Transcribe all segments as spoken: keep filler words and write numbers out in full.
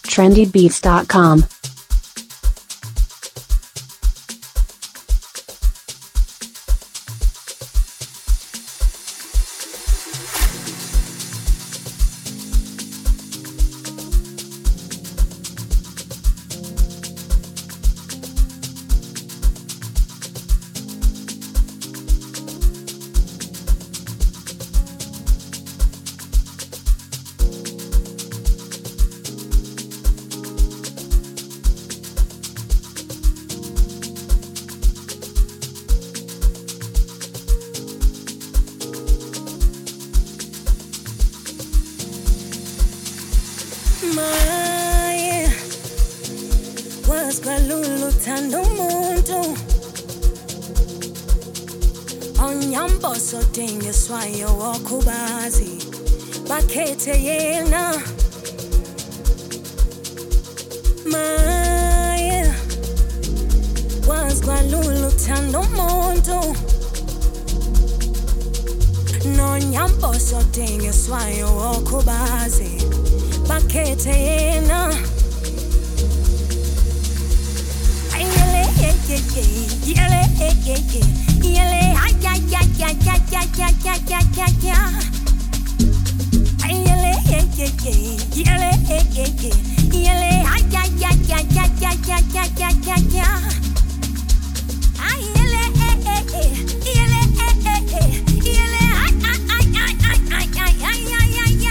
trendy beats dot com. Swayo wakubazi bakhethe yena maye wazkwalula uthanda umuntu nonyambo sodinga swayo wakubazi bakhethe yena ayele yeye yele yeye yele ay ay ay ay ay ay ay ay ay ay ay yele yele yele yele ay ay ay ay ay ay ay ay ay ay ay yele yele yele ay ay ay ay ay ay ay ay ay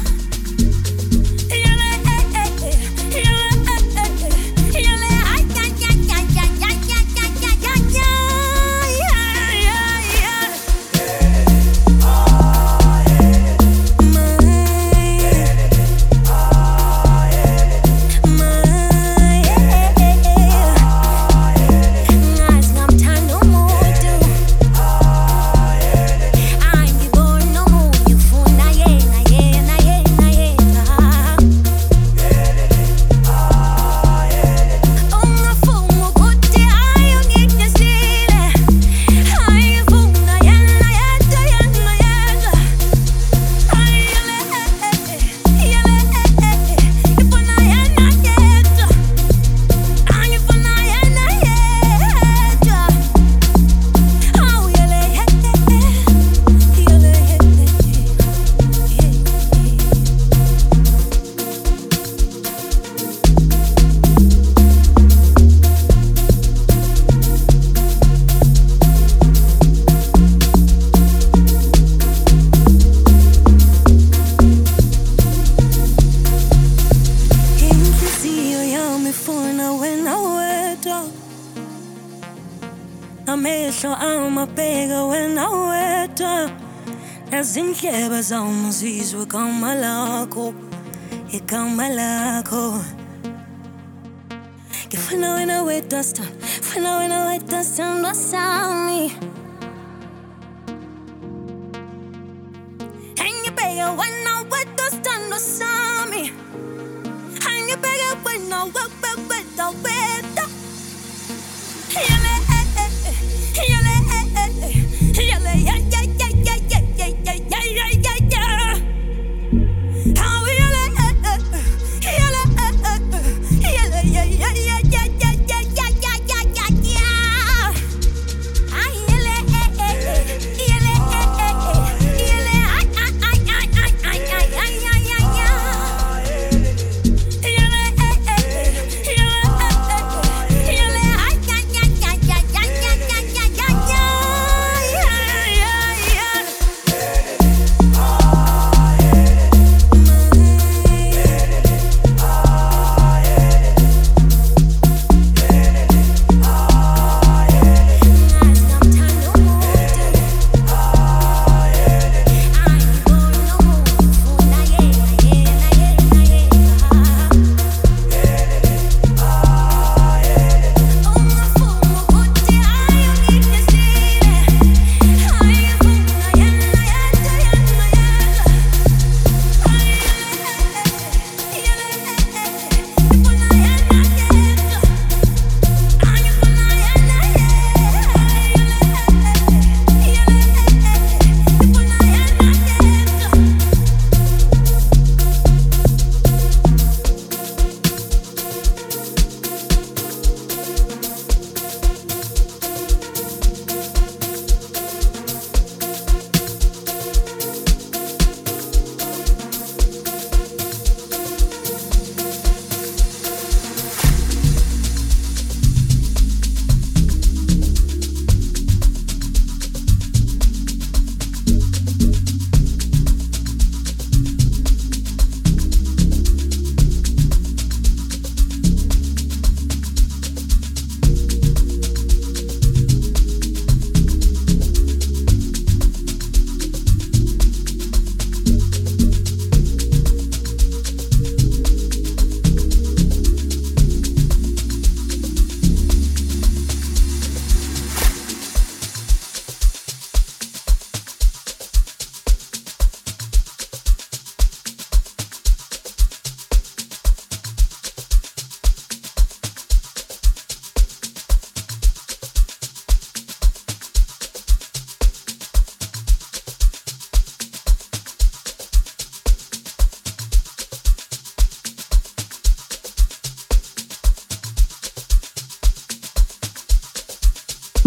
Zindlebe zawumuzizwe igama lakho igama lakho ngifuna wena wedwa stand ngifuna wena wedwa stand wasami engibeka wena wedwa stand wasami engibeka wena wedwa wedwa wedwa yele yele yele yele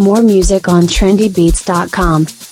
More music on trendy beats dot com.